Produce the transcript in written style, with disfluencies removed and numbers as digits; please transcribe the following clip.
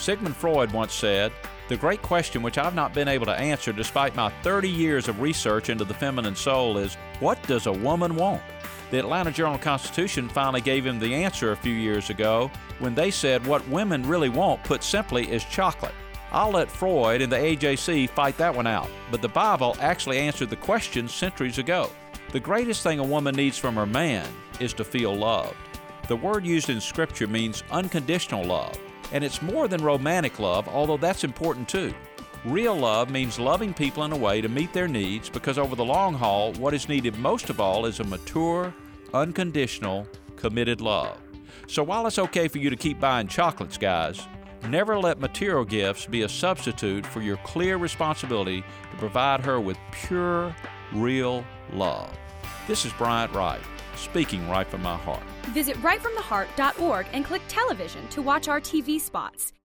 Sigmund Freud once said, "The great question which I've not been able to answer despite my 30 years of research into the feminine soul is, what does a woman want?" The Atlanta Journal-Constitution finally gave him the answer a few years ago when they said what women really want, put simply, is chocolate. I'll let Freud and the AJC fight that one out, but the Bible actually answered the question centuries ago. The greatest thing a woman needs from her man is to feel loved. The word used in Scripture means unconditional love, and it's more than romantic love, although that's important too. Real love means loving people in a way to meet their needs, because over the long haul, what is needed most of all is a mature, unconditional, committed love. So while it's okay for you to keep buying chocolates, guys, never let material gifts be a substitute for your clear responsibility to provide her with pure, real love. This is Bryant Wright, speaking right from my heart. Visit rightfromtheheart.org and click television to watch our TV spots.